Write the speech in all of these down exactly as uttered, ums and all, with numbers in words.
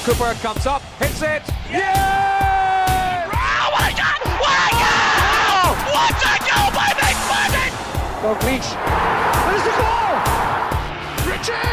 Cooper comes up, hits it. Yeah! Oh my God! What a goal! What a goal by McFadden! Dalglish. There's the goal! Richie!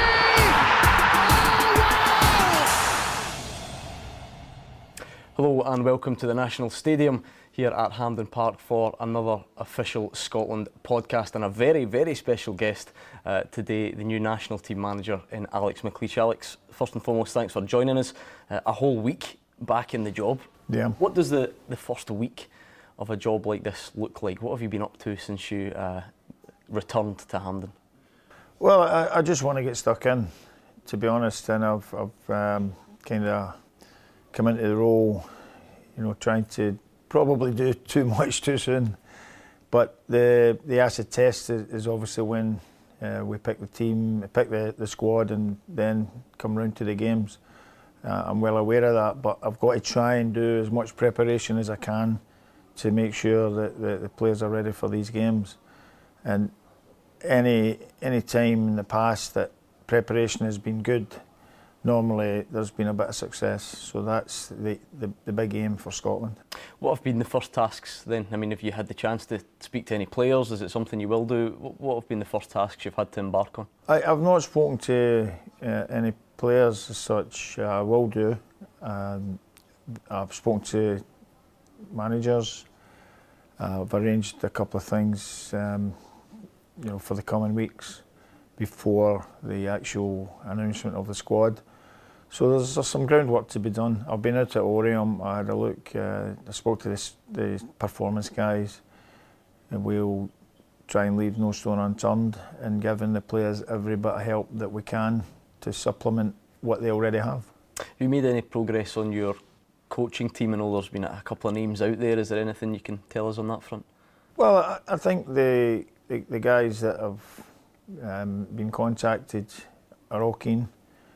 Hello and welcome to the National Stadium here at Hampden Park for another official Scotland podcast, and a very, very special guest uh, today, the new national team manager in Alex McLeish. Alex, first and foremost, thanks for joining us. Uh, a whole week back in the job. Yeah. What does the, the first week of a job like this look like? What have you been up to since you uh, returned to Hampden? Well, I, I just want to get stuck in, to be honest, and I've, I've um, kind of come into the role, you know, trying to probably do too much too soon. But the the acid test is, is obviously when uh, we pick the team, pick the, the squad, and then come round to the games. Uh, I'm well aware of that, but I've got to try and do as much preparation as I can to make sure that the, the players are ready for these games. And any any time in the past that preparation has been good, normally there's been a bit of success, so that's the, the, the big aim for Scotland. What have been the first tasks then? I mean, have you had the chance to speak to any players? Is it something you will do? What have been the first tasks you've had to embark on? I, I've not spoken to uh, any players as such. I will do. Um, I've spoken to managers. Uh, I've arranged a couple of things, um, you know, for the coming weeks before the actual announcement of the squad. So there's, there's some groundwork to be done. I've been out at Oriam, I had a look, uh, I spoke to this, the performance guys, and we'll try and leave no stone unturned and giving the players every bit of help that we can to supplement what they already have. Have you made any progress on your coaching team? I know there's been a couple of names out there. Is there anything you can tell us on that front? Well, I, I think the, the, the guys that have um, been contacted are all keen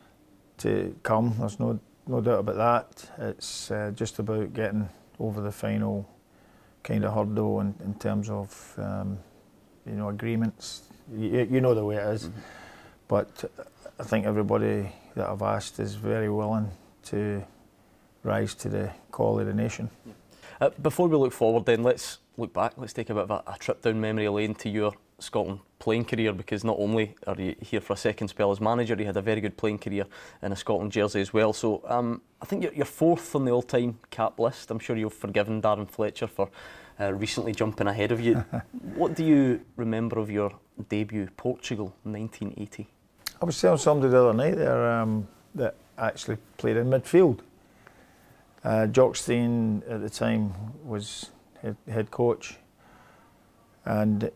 to come. There's no no doubt about that. It's uh, just about getting over the final kind of hurdle in, in terms of um, you know, agreements. You, you know the way it is. Mm-hmm. But I think everybody that I've asked is very willing to rise to the call of the nation. Uh, before we look forward then, let's look back. Let's take a bit of a, a trip down memory lane to your Scotland playing career, because not only are you here for a second spell as manager, you had a very good playing career in a Scotland jersey as well. So um, I think you're, you're fourth on the all-time cap list. I'm sure you've forgiven Darren Fletcher for uh, recently jumping ahead of you. What do you remember of your debut, Portugal, nineteen eighty? I was telling somebody the other night there um, that actually played in midfield. Uh, Jock Stein at the time was head, head coach, and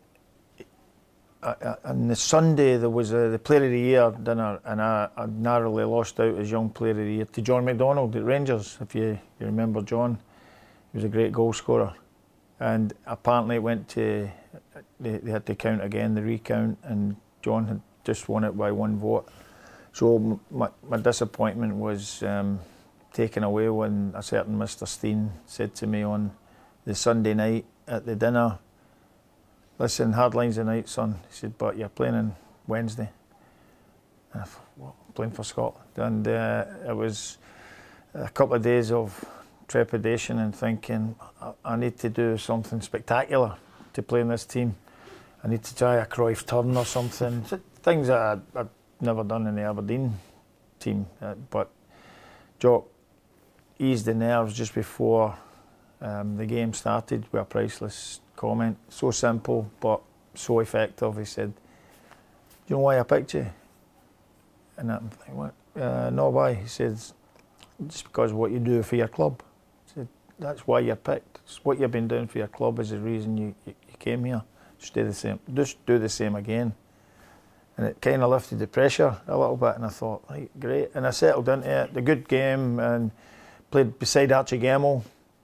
uh, on the Sunday there was a, the Player of the Year dinner, and I, I narrowly lost out as Young Player of the Year to John McDonald at Rangers. If you, you remember John, he was a great goal scorer, and apparently it went to they, they had to count again, the recount, and John had just won it by one vote. So my, my disappointment was um, taken away when a certain Mister Stein said to me on the Sunday night at the dinner, "Listen, hard lines tonight, son." He said, "But you're playing on Wednesday." And I thought, "What? Playing for Scotland?" And uh, it was a couple of days of trepidation and thinking, I, I need to do something spectacular to play in this team. I need to try a Cruyff turn or something. Things that I'd, I'd never done in the Aberdeen team. Uh, but Jock eased the nerves just before um, the game started with a priceless comment. So simple, but so effective. He said, "Do you know why I picked you?" And I'm thinking, "What? Uh, no, why?" He says, "Just because of what you do for your club." I said, "That's why you're picked. It's what you've been doing for your club is the reason you, you, you came here. Just do the same. Just do the same again." And it kind of lifted the pressure a little bit, and I thought, right, great. And I settled into it. The good game, and played beside Archie Gemmill,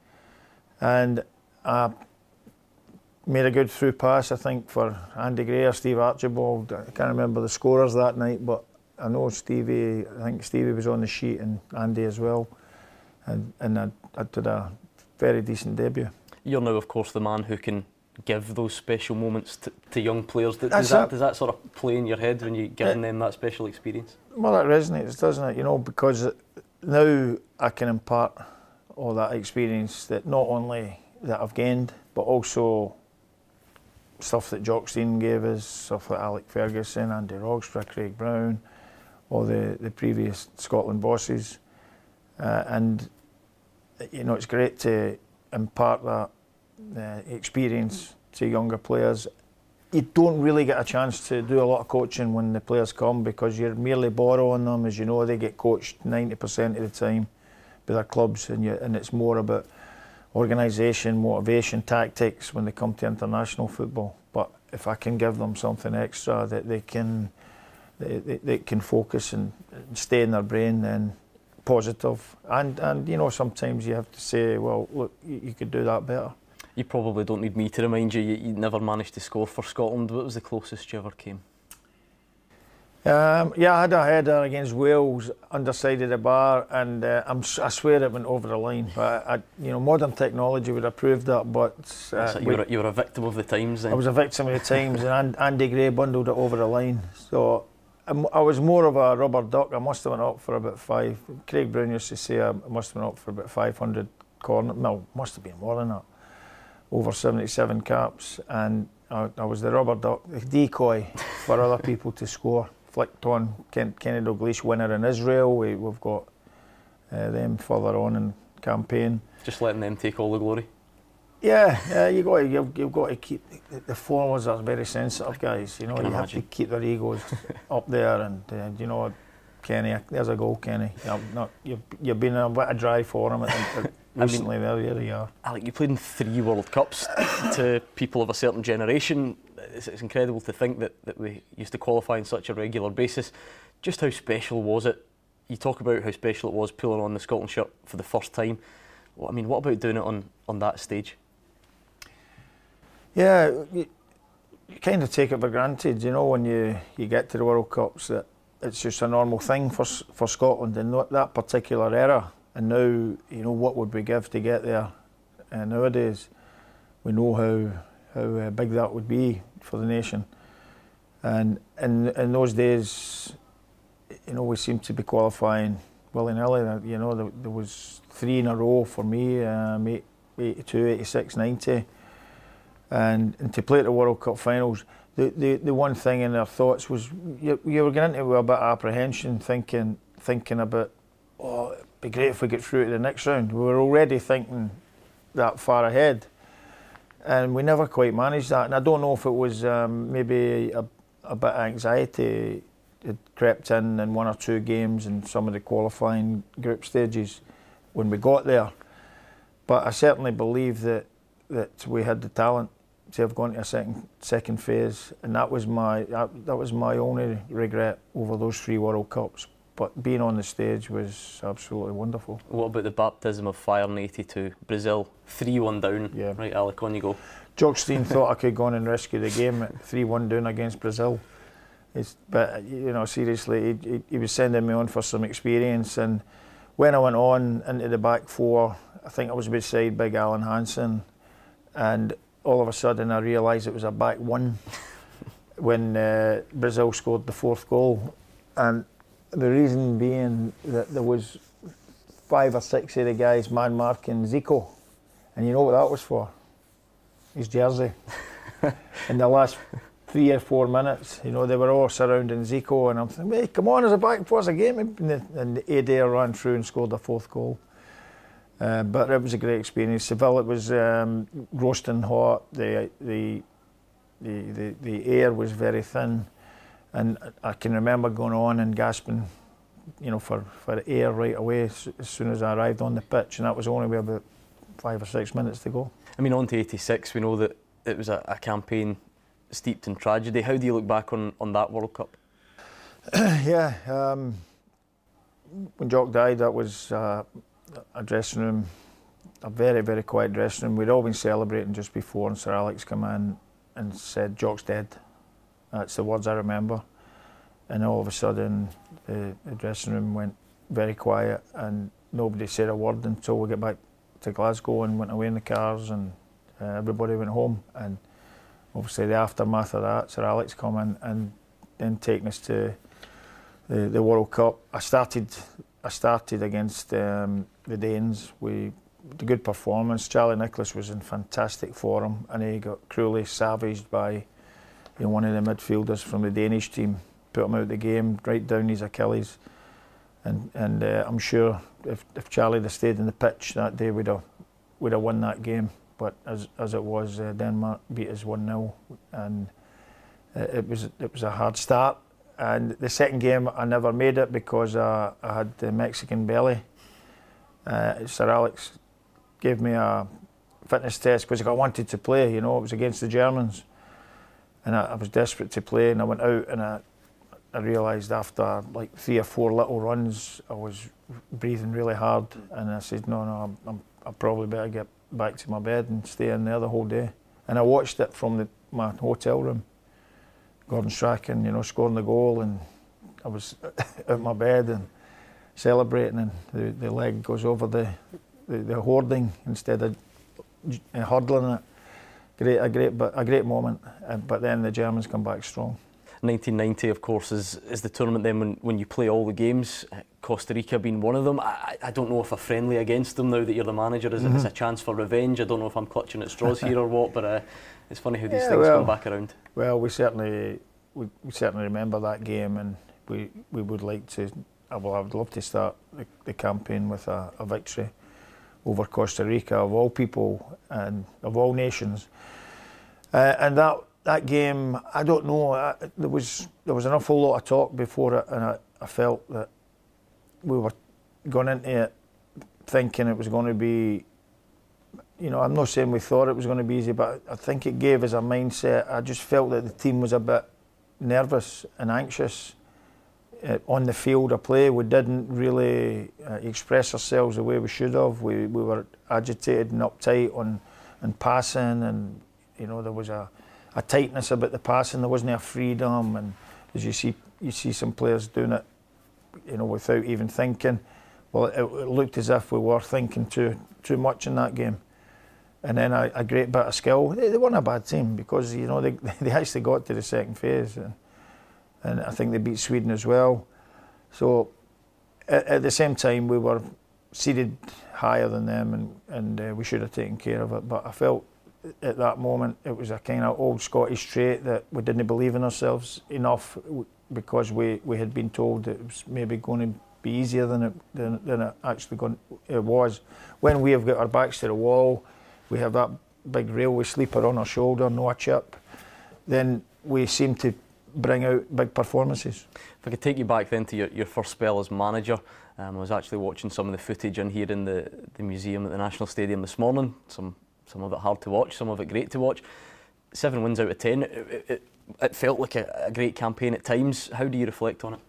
and I made a good through pass, I think, for Andy Gray or Steve Archibald. I can't remember the scorers that night, but I know Stevie, I think Stevie was on the sheet, and Andy as well. And, and I, I did a very decent debut. You're now, of course, the man who can give those special moments to, to young players. Does that, that, does that sort of play in your head when you're giving it, them that special experience? Well, it resonates, doesn't it? You know, because now I can impart all that experience that not only that I've gained, but also stuff that Jock Stein gave us, stuff like Alec Ferguson, Andy Rogstra, Craig Brown, all the, the previous Scotland bosses. Uh, and, you know, it's great to impart that uh, experience to younger players. You don't really get a chance to do a lot of coaching when the players come, because you're merely borrowing them. As you know, they get coached ninety percent of the time by their clubs, and, you, and it's more about organisation, motivation, tactics when they come to international football. But if I can give them something extra that they can, they, they, they can focus and, and stay in their brain, then positive. And, and you know, sometimes you have to say, well, look, you, you could do that better. You probably don't need me to remind you, you, you never managed to score for Scotland. What was the closest you ever came? Um, yeah, I had a header against Wales, underside of the bar, and uh, I'm, I swear it went over the line. But I, you know, modern technology would have proved that. But uh, you, were a, you were a victim of the times then. I was a victim of the times, and Andy Gray bundled it over the line. So I'm, I was more of a rubber duck. I must have went up for about five. Craig Brown used to say I must have went up for about five hundred corner. No, must have been more than that. Over seventy-seven caps, and I, I was the rubber duck, the decoy for other people to score. Flicked on Ken, Kenny Dalglish, winner in Israel. We, we've got uh, them further on in campaign. Just letting them take all the glory. Yeah, yeah. You got to, you've, you've got to keep the, the forwards are very sensitive guys. You know, you imagine. have to keep their egos up there, and uh, you know, Kenny, there's a goal, Kenny. You're not, you've you've been a bit of dry for him. Recently, I mean, there, there you are. Alec, you played in three World Cups. To people of a certain generation, it's, it's incredible to think that, that we used to qualify on such a regular basis. Just how special was it? You talk about how special it was pulling on the Scotland shirt for the first time. Well, I mean, what about doing it on, on that stage? Yeah, you, you kind of take it for granted, you know, when you, you get to the World Cups, that it's just a normal thing for for Scotland in that particular era. And now, you know, what would we give to get there? And nowadays, we know how how uh, big that would be for the nation. And in in those days, you know, we seemed to be qualifying willy-nilly. You know, there, there was three in a row for me, um, eighty-two, eighty-six, ninety. And, and to play at the World Cup finals, the, the, the one thing in our thoughts was you, you were getting into a bit of apprehension, thinking thinking about, oh, it'd be great if we get through to the next round. We were already thinking that far ahead, and we never quite managed that. And I don't know if it was um, maybe a, a bit of anxiety had crept in in one or two games in some of the qualifying group stages when we got there. But I certainly believe that that we had the talent to have gone to a second second phase, and that was my that, that was my only regret over those three World Cups. But being on the stage was absolutely wonderful. What about the baptism of fire in eighty-two? Brazil, three one down. Yeah. Right, Alec, on you go. Jock Stein thought I could go on and rescue the game at three one down against Brazil. It's, but, you know, seriously, he, he, he was sending me on for some experience. And when I went on into the back four, I think I was beside Big Alan Hansen. And all of a sudden I realised it was a back one when uh, Brazil scored the fourth goal. And the reason being that there was five or six of the guys man marking Zico. And you know what that was for? His jersey. In the last three or four minutes, you know, they were all surrounding Zico, and I'm thinking, hey, come on, there's a back, what's the game? And, the, and Adair ran through and scored the fourth goal. Uh, but it was a great experience. Seville, it was um, roasting hot. The, the the the the air was very thin, and I can remember going on and gasping, you know, for for air right away as, as soon as I arrived on the pitch, and that was only about five or six minutes to go. I mean, on to eighty-six. We know that it was a, a campaign steeped in tragedy. How do you look back on on that World Cup? yeah, um, when Jock died, that was. Uh, a dressing room, a very, very quiet dressing room. We'd all been celebrating just before, and Sir Alex came in and said, Jock's dead. That's the words I remember. And all of a sudden, the, the dressing room went very quiet, and nobody said a word until we got back to Glasgow and went away in the cars, and uh, everybody went home. And obviously the aftermath of that, Sir Alex coming and then taking us to the, the World Cup. I started I started against um, the Danes. We had a good performance. Charlie Nicholas was in fantastic form, and he got cruelly savaged by you know, one of the midfielders from the Danish team. Put him out of the game, right down his Achilles. And and uh, I'm sure if, if Charlie had stayed in the pitch that day, we'd have would have won that game. But as as it was, uh, Denmark beat us one nil, and uh, it was it was a hard start. And the second game, I never made it because uh, I had the Mexican belly. Uh, Sir Alex gave me a fitness test because I wanted to play. You know, it was against the Germans, and I, I was desperate to play. And I went out, and I. I realised after like three or four little runs, I was breathing really hard, and I said, no, no, I'm, I'm, I probably better get back to my bed and stay in there the whole day. And I watched it from the, my hotel room. Gordon Strachan, you know, scoring the goal, and I was out of my bed and celebrating, and the, the leg goes over the, the, the hoarding instead of hurdling it. Great, a great, but a great moment. But then the Germans come back strong. nineteen ninety, of course, is, is the tournament then when, when you play all the games, Costa Rica being one of them. I, I don't know if a friendly against them now that you're the manager is, mm-hmm. is a chance for revenge. I don't know if I'm clutching at straws here or what, but uh, it's funny how these yeah, things well, come back around. Well, we certainly we, we certainly remember that game, and we, we would like to, well, I would love to start the, the campaign with a, a victory over Costa Rica, of all people and of all nations. Uh, and that That game, I don't know. I, there was there was an awful lot of talk before it, and I, I felt that we were going into it thinking it was going to be. You know, I'm not saying we thought it was going to be easy, but I think it gave us a mindset. I just felt that the team was a bit nervous and anxious uh, on the field of play. We didn't really uh, express ourselves the way we should have. We we were agitated and uptight on and passing, and you know there was a. a tightness about the passing. There wasn't a freedom, and as you see, you see some players doing it, you know, without even thinking. Well, it, it looked as if we were thinking too too much in that game. And then a, a great bit of skill. They, they weren't a bad team because you know they they actually got to the second phase, and and I think they beat Sweden as well. So at, at the same time, we were seeded higher than them, and and uh, we should have taken care of it. But I felt at that moment it was a kind of old Scottish trait that we didn't believe in ourselves enough because we, we had been told that it was maybe going to be easier than it than, than it actually going, it was. When we have got our backs to the wall, we have that big railway sleeper on our shoulder, no a chip, then we seem to bring out big performances. If I could take you back then to your, your first spell as manager, um, I was actually watching some of the footage in here in the, the museum at the National Stadium this morning. Some Some of it hard to watch, some of it great to watch. Seven wins out of ten. It, it, it felt like a, a great campaign at times. How do you reflect on it?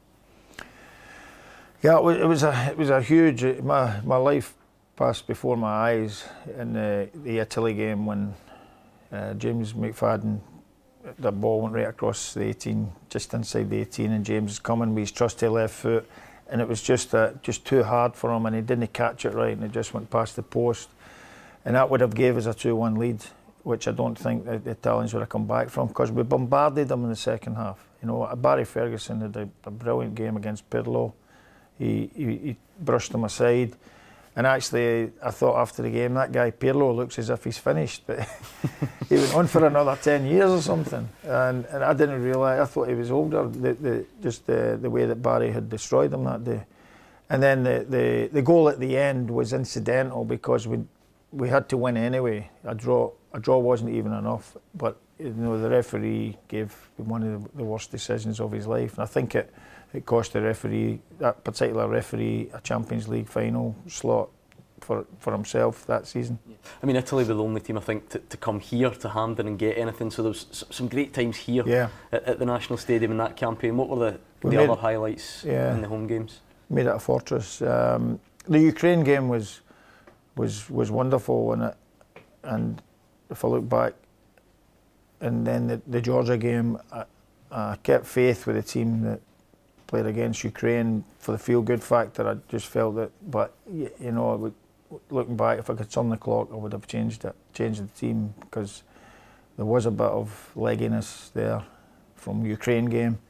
Yeah, it was, it was a it was a huge. My my life passed before my eyes in the, the Italy game when uh, James McFadden, the ball went right across the eighteen, just inside the eighteen, and James is coming with his trusty left foot, and it was just uh, just too hard for him, and he didn't catch it right, and it just went past the post. And that would have gave us a two one lead, which I don't think the, the Italians would have come back from because we bombarded them in the second half. You know, Barry Ferguson had a, a brilliant game against Pirlo. He, he, he brushed them aside. And actually, I thought after the game, that guy Pirlo looks as if he's finished. But he went on for another ten years or something. And, and I didn't realise, I thought he was older, the, the, just the, the way that Barry had destroyed them that day. And then the, the, the goal at the end was incidental because we we had to win anyway. A draw, a draw wasn't even enough. But you know, the referee gave one of the, the worst decisions of his life, and I think it, it cost the referee, that particular referee, a Champions League final slot for for himself that season. I mean, Italy were the only team I think to, to come here to Hampden and get anything. So there was some great times here yeah. at, at the National Stadium in that campaign. What were the, the made, other highlights yeah, in the home games? Made it a fortress. Um, the Ukraine game was. was was wonderful, and it, and if I look back, and then the, the Georgia game, I, I kept faith with the team that played against Ukraine for the feel-good factor. I just felt that, but you know, would, looking back, if I could turn the clock, I would have changed it, changed the team because there was a bit of legginess there from Ukraine game.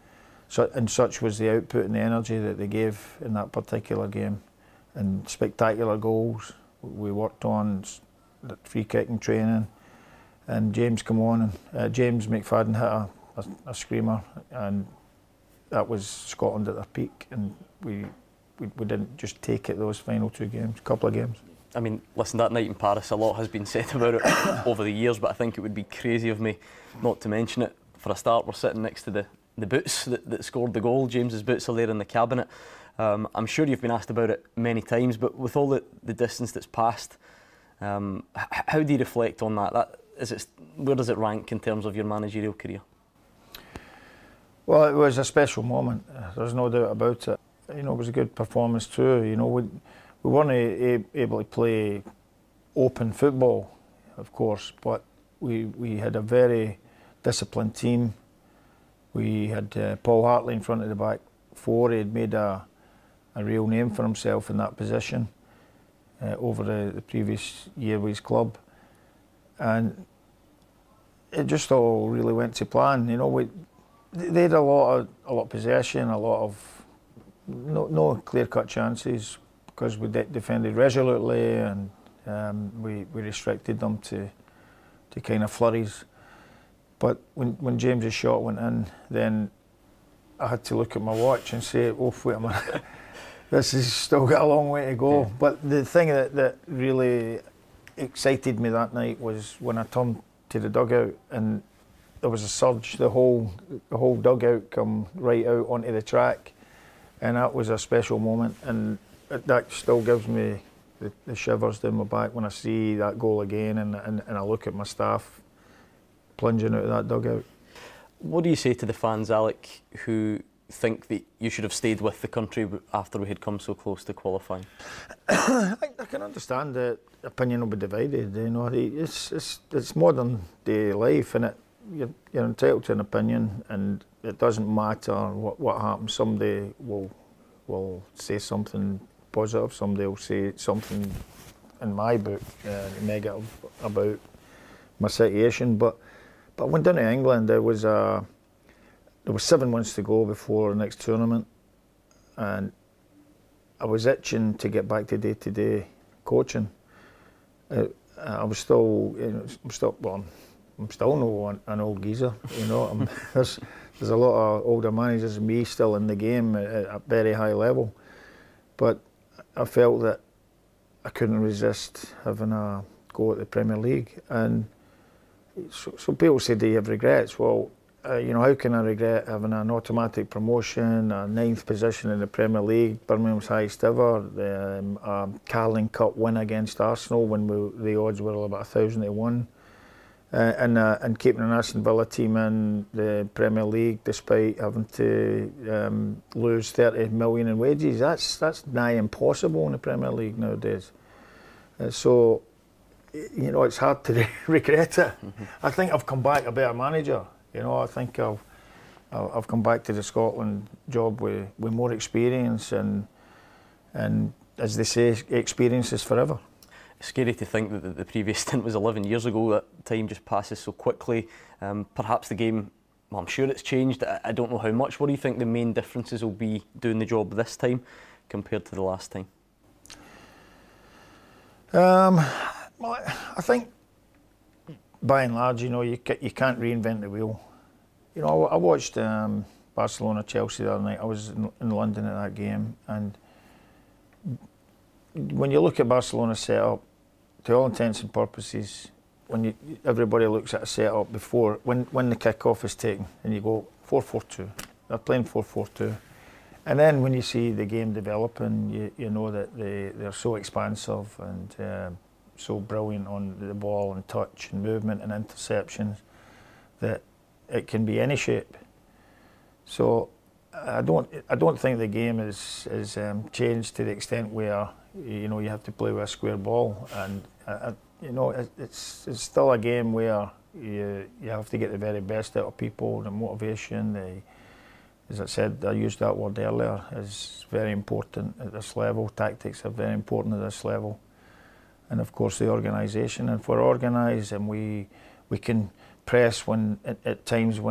so, and such was the output and the energy that they gave in that particular game, and spectacular goals we worked on, the free kicking training, and James come on, and uh, James McFadden hit a, a, a screamer, and that was Scotland at their peak, and we, we we didn't just take it those final two games, couple of games. I mean, listen, that night in Paris, a lot has been said about it over the years, but I think it would be crazy of me not to mention it. For a start, we're sitting next to the, the boots that, that scored the goal. James's boots are there in the cabinet. Um, I'm sure you've been asked about it many times, but with all the, the distance that's passed, um, how do you reflect on that? That is it, where does it rank in terms of your managerial career? Well, it was a special moment. There's no doubt about it. You know, it was a good performance too. You know, we, we weren't a, able to play open football, of course, but we we had a very disciplined team. We had uh, Paul Hartley in front of the back four. He had made a a real name for himself in that position uh, over the, the previous year with his club, and it just all really went to plan. You know, we they had a lot of a lot of possession, a lot of no no clear-cut chances because we de defended resolutely, and um, we we restricted them to to kind of flurries. But when when James's shot went in, then I had to look at my watch and say, "Oh, wait a minute, this has still got a long way to go." Yeah. But the thing that that really excited me that night was when I turned to the dugout and there was a surge. The whole the whole dugout come right out onto the track, and that was a special moment. And it, that still gives me the, the shivers down my back when I see that goal again, and, and and I look at my staff plunging out of that dugout. What do you say to the fans, Alec, who think that you should have stayed with the country after we had come so close to qualifying? I, I can understand that opinion will be divided. You know, it's it's it's modern day life, and it you're, you're entitled to an opinion, and it doesn't matter what what happens. Somebody will will say something positive. Somebody will say something in my book uh, negative about my situation, but. But I went down to England. There was a, there was seven months to go before the next tournament, and I was itching to get back to day-to-day coaching. Uh, I was still, you know, I'm still, well, I'm still no an old geezer, you know. I'm, there's there's a lot of older managers than me still in the game at a very high level, but I felt that I couldn't resist having a go at the Premier League. And So, so people say, do you have regrets? Well, uh, you know, how can I regret having an automatic promotion, a ninth position in the Premier League, Birmingham's highest ever, the um, um, Carling Cup win against Arsenal when we, the odds were about a thousand to one, uh, and uh, and keeping an Aston Villa team in the Premier League despite having to um, lose thirty million in wages. That's that's nigh impossible in the Premier League nowadays. Uh, so. You know, it's hard to regret it. Mm-hmm. I think I've come back a better manager. You know, I think I've I've come back to the Scotland job with, with more experience, and and as they say, experience is forever. It's scary to think that the previous stint was eleven years ago. That time just passes so quickly. Um, perhaps the game, well, I'm sure it's changed. I, I don't know how much. What do you think the main differences will be doing the job this time compared to the last time? Um. Well, I think, by and large, you know, you ca you can't reinvent the wheel. You know, I, I watched um, Barcelona Chelsea the other night. I was in, in London at that game, and when you look at Barcelona's setup, to all intents and purposes, when you everybody looks at a setup before when when the kick-off is taken, and you go four four two. They're playing four four two, and then when you see the game developing, you you know that they they're so expansive and. Um, so brilliant on the ball and touch and movement and interceptions that it can be any shape. So I don't I don't think the game is is um, changed to the extent where you know you have to play with a square ball, and uh, you know it, it's it's still a game where you you have to get the very best out of people. The motivation, the as I said, I used that word earlier, is very important at this level. Tactics are very important at this level. And of course the organisation, and if we're organised and we we can press when at, at times when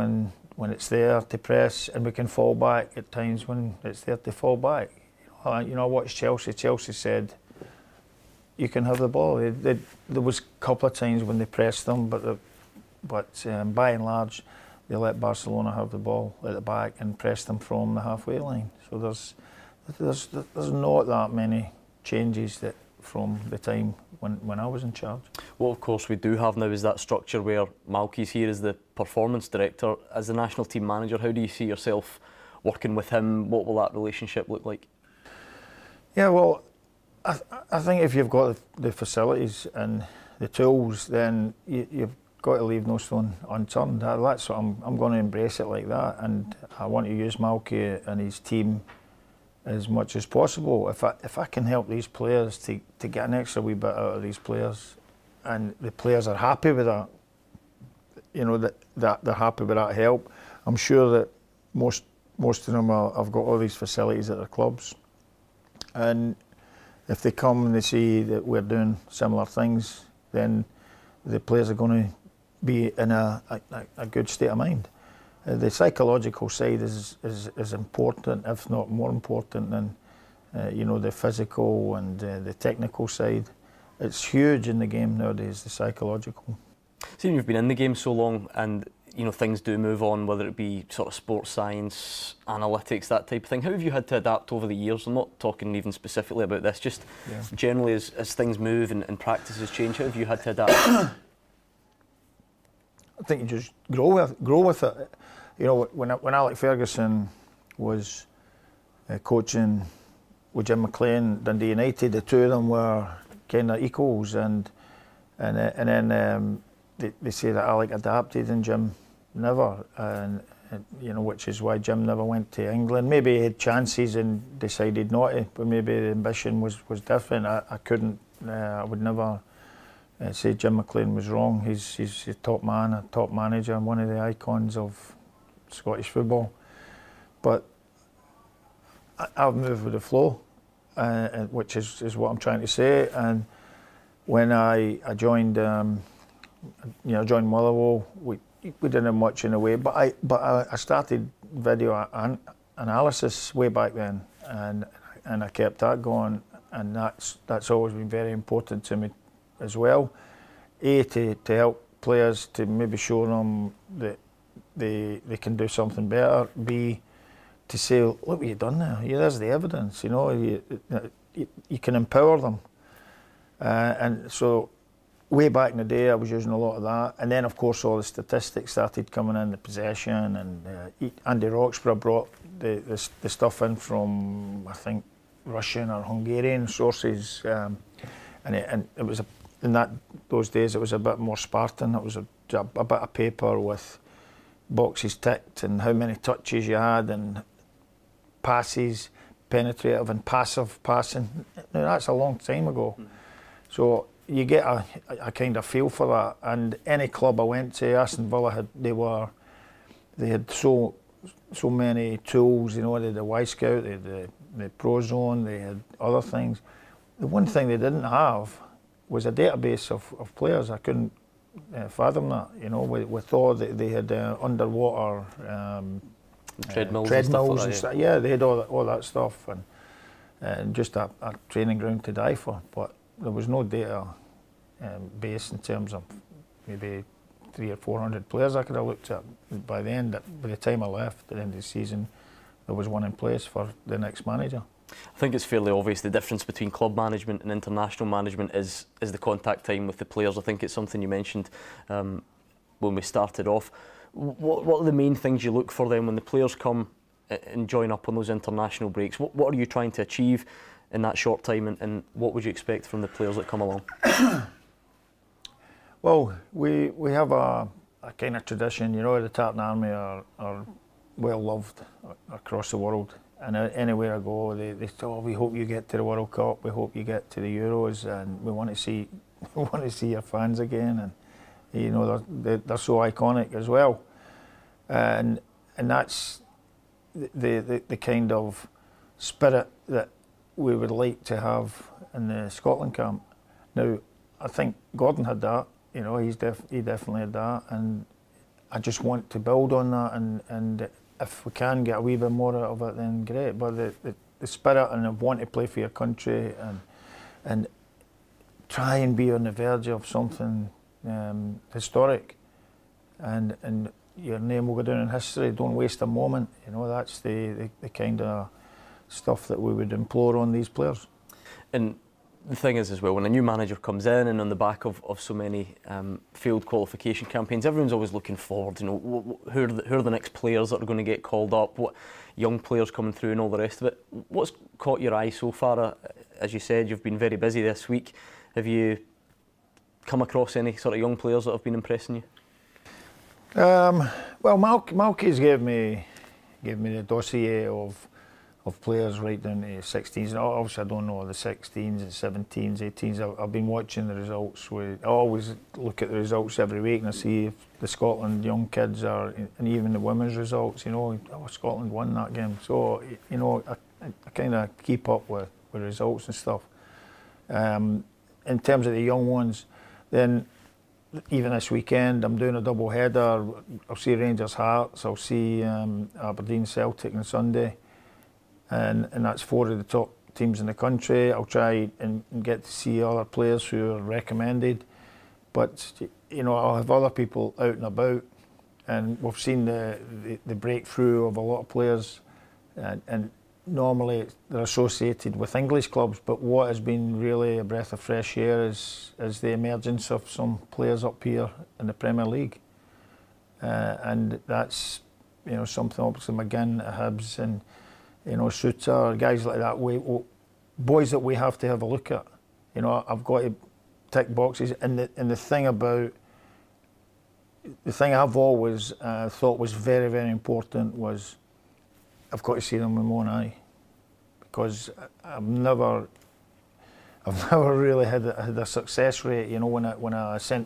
when it's there to press, and we can fall back at times when it's there to fall back. You know, you know I watched Chelsea. Chelsea said, you can have the ball. They, they, there was a couple of times when they pressed them, but the, but um, by and large, they let Barcelona have the ball at the back and press them from the halfway line. So there's there's there's not that many changes that from the time when, when I was in charge. What of course we do have now is that structure where Malky's here as the performance director. As the national team manager, how do you see yourself working with him? What will that relationship look like? Yeah, well, I, I think if you've got the facilities and the tools, then you, you've got to leave no stone unturned. That's what I'm, I'm going to embrace it like that, and I want to use Malky and his team as much as possible. If I if I can help these players to, to get an extra wee bit out of these players, and the players are happy with that, you know, that, that they're happy with that help, I'm sure that most most of them are, have got all these facilities at their clubs, and if they come and they see that we're doing similar things, then the players are going to be in a, a, a good state of mind. Uh, the psychological side is, is is important, if not more important than uh, you know, the physical and uh, the technical side. It's huge in the game nowadays, the psychological. Seeing you've been in the game so long, and you know things do move on, whether it be sort of sports science, analytics, that type of thing. How have you had to adapt over the years? I'm not talking even specifically about this, just yeah. generally as, as things move and, and practices change. How have you had to adapt? I think you just grow with grow with it. You know, when when Alec Ferguson was uh, coaching with Jim McLean, Dundee United, the two of them were kind of equals, and and uh, and then um, they, they say that Alec adapted and Jim never, and, and you know, which is why Jim never went to England. Maybe he had chances and decided not to, but maybe the ambition was was different. I, I couldn't, uh, I would never. Uh, say Jim McLean was wrong. He's he's a top man, a top manager, and one of the icons of Scottish football. But I, I've moved with the flow, uh, which is, is what I'm trying to say. And when I I joined, um, you know, joined Motherwell, we we didn't have much in a way. But I but I, I started video an, analysis way back then, and and I kept that going, and that's that's always been very important to me as well. A, to, to help players, to maybe show them that they they can do something better. B, to say, look what you've done there. Yeah, there's the evidence. You know, you you, you can empower them. Uh, and so, way back in the day, I was using a lot of that. And then, of course, all the statistics started coming in, the possession, and uh, Andy Roxburgh brought the, the the stuff in from, I think, Russian or Hungarian sources, um, and it, and it was a in that those days, it was a bit more Spartan. It was a, a, a bit of paper with boxes ticked and how many touches you had and passes, penetrative and passive passing. Now, that's a long time ago. Mm. So you get a, a, a kind of feel for that. And any club I went to, Aston Villa had they were they had so so many tools. You know, they had the Y-Scout, they had the the Pro Zone, they had other things. The one thing they didn't have was a database of, of players. I couldn't uh, fathom that, you know, with, with all that they had uh, underwater um, treadmills, uh, treadmills and stuff. And like stuff. Yeah, they had all that, all that stuff, and, and just a, a training ground to die for. But there was no data um, base in terms of maybe three or four hundred players I could have looked at. By the end, by the time I left at the end of the season, there was one in place for the next manager. I think it's fairly obvious the difference between club management and international management is is the contact time with the players. I think it's something you mentioned um, when we started off. What, what are the main things you look for then when the players come and join up on those international breaks? What, what are you trying to achieve in that short time, and, and what would you expect from the players that come along? Well, we we have a, a kind of tradition, you know, the Tartan Army are, are well loved across the world. And anywhere I go, they, they say, oh, we hope you get to the World Cup, we hope you get to the Euros, and we want to see we want to see your fans again. And you know, they're, they're so iconic as well. And and that's the, the, the kind of spirit that we would like to have in the Scotland camp. Now, I think Gordon had that, you know, he's def he definitely had that, and I just want to build on that, and, and if we can get a wee bit more out of it, then great. But the, the, the spirit and the want to play for your country and and try and be on the verge of something um, historic, and and your name will go down in history. Don't waste a moment. You know, that's the, the, the kind of stuff that we would implore on these players. And the thing is as well, when a new manager comes in and on the back of, of so many um, failed qualification campaigns, everyone's always looking forward. You know, wh- wh- who, are the, who are the next players that are going to get called up, what young players coming through and all the rest of it. What's caught your eye so far? Uh, as you said, you've been very busy this week. Have you come across any sort of young players that have been impressing you? Um, well, Mal- Malky's gave me, gave me the dossier of of players right down to sixteens. And obviously I don't know the sixteens and seventeens, eighteens. I've, I've been watching the results. With, I always look at the results every week and I see if the Scotland young kids are, and even the women's results, you know, oh, Scotland won that game. So, you know, I, I kind of keep up with, with results and stuff. Um, in terms of the young ones, then even this weekend I'm doing a double header. I'll see Rangers Hearts, I'll see um, Aberdeen Celtic on Sunday. And, and that's four of the top teams in the country. I'll try and, and get to see other players who are recommended. But, you know, I'll have other people out and about. And we've seen the, the, the breakthrough of a lot of players. And, and normally they're associated with English clubs. But what has been really a breath of fresh air is, is the emergence of some players up here in the Premier League. Uh, and that's, you know, something obviously McGinn, Hibs and, you know, Shooter, guys like that, we, we, boys that we have to have a look at. You know, I've got to tick boxes, and the and the thing about the thing I've always uh, thought was very very important was I've got to see them with my own eye, because I've never I've never really had a, had a success rate. You know, when I when I sent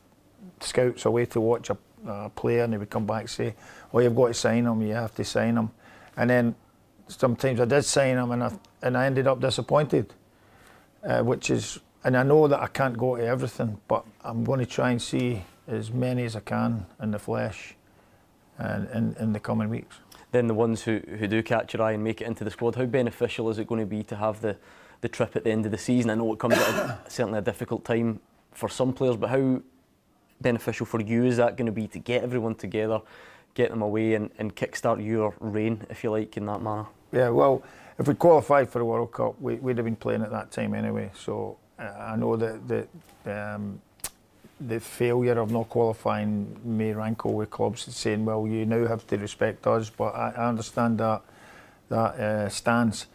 scouts away to watch a, a player and they would come back and say, "Oh, you've got to sign him. You have to sign him," and then sometimes I did sign him and I, and I ended up disappointed, uh, which is, and I know that I can't go to everything, but I'm going to try and see as many as I can in the flesh and in, in the coming weeks. Then the ones who, who do catch your eye and make it into the squad, how beneficial is it going to be to have the, the trip at the end of the season? I know it comes at a, certainly a difficult time for some players, but how beneficial for you is that going to be to get everyone together, get them away and, and kickstart your reign, if you like, in that manner? Yeah, well, if we qualified for the World Cup, we, we'd have been playing at that time anyway. So uh, I know that the, um, the failure of not qualifying may rankle with clubs saying, well, you now have to respect us, but I, I understand that that uh, stance.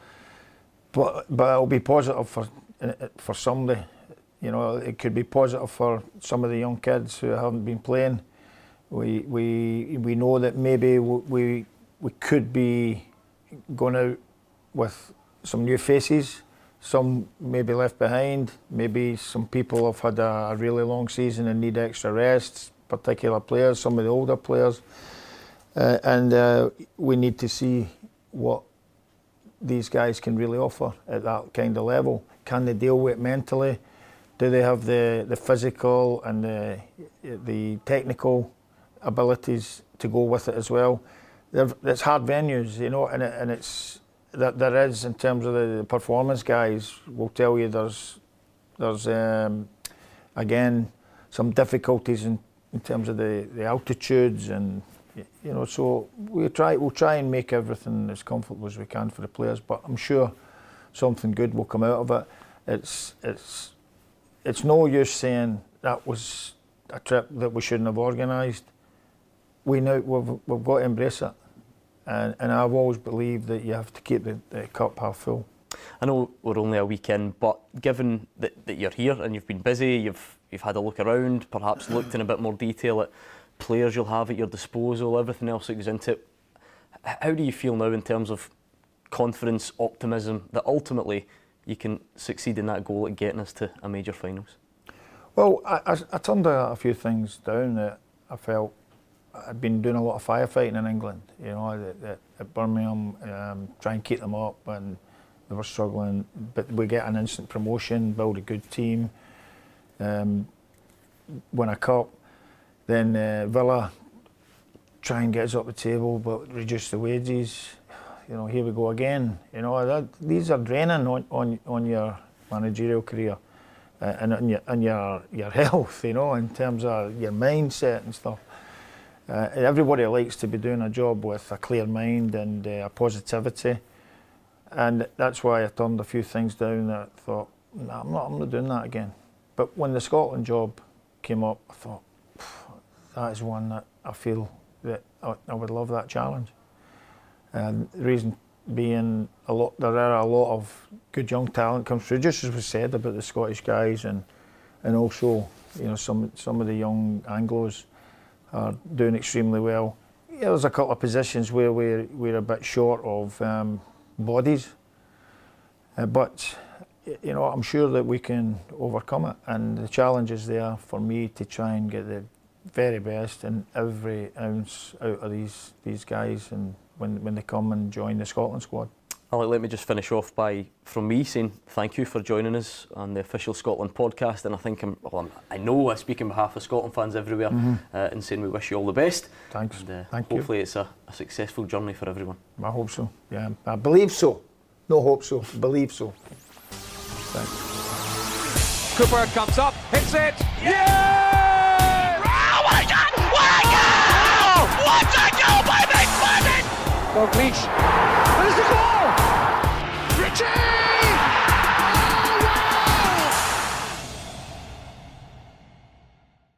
But but it'll be positive for uh, for somebody. You know, it could be positive for some of the young kids who haven't been playing. We we we know that maybe we we could be going out with some new faces, some maybe left behind, maybe some people have had a, a really long season and need extra rest, particular players, some of the older players, uh, and uh, we need to see what these guys can really offer at that kind of level. Can they deal with it mentally? Do they have the, the physical and the, the technical abilities to go with it as well? They're, it's hard venues, you know, and, it, and it's that there is, in terms of the, the performance guys, will tell you there's there's um, again some difficulties in, in terms of the, the altitudes, and you know, so we try we'll try and make everything as comfortable as we can for the players. But I'm sure something good will come out of it. It's it's it's no use saying that was a trip that we shouldn't have organised. We know we've we've got to embrace it. And, and I've always believed that you have to keep the, the cup half full. I know we're only a week in, but given that, that you're here and you've been busy, you've you've had a look around, perhaps looked in a bit more detail at players you'll have at your disposal, everything else that goes into it, how do you feel now in terms of confidence, optimism, that ultimately you can succeed in that goal at getting us to a major finals? Well, I, I, I turned a, a few things down that I felt. I'd been doing a lot of firefighting in England, you know, at, at, at Birmingham, um, try and keep them up, and they were struggling. But we get an instant promotion, build a good team, um, win a cup. Then uh, Villa try and get us up the table, but reduce the wages. You know, here we go again. You know, that, these are draining on, on, on your managerial career uh, and on your, on your, your health, you know, in terms of your mindset and stuff. Uh, everybody likes to be doing a job with a clear mind and uh, a positivity. And that's why I turned a few things down that I thought, nah, I'm not, I'm not doing that again. But when the Scotland job came up, I thought, that is one that I feel that I, I would love that challenge. And the reason being, a lot there are a lot of good young talent comes through, just as we said about the Scottish guys, and and also, you know, some some of the young Anglos are doing extremely well. Yeah, there's a couple of positions where we're we're a bit short of um, bodies, uh, but you know, I'm sure that we can overcome it. And the challenge is there for me to try and get the very best in every ounce out of these these guys, and when when they come and join the Scotland squad. Alec, let me just finish off by, from me, saying thank you for joining us on the official Scotland podcast. And I think I'm, well, I'm, I know I speak on behalf of Scotland fans everywhere, mm-hmm. uh, in saying we wish you all the best. Thanks. And, uh, Thank hopefully you. Hopefully it's a, a successful journey for everyone. I hope so. Yeah, I believe so. No hope so. Believe so. Thanks. Cooper comes up, hits it. Yeah! Oh my God! What a goal! What a goal by McFadden! Dalglish. There's the goal! Richie!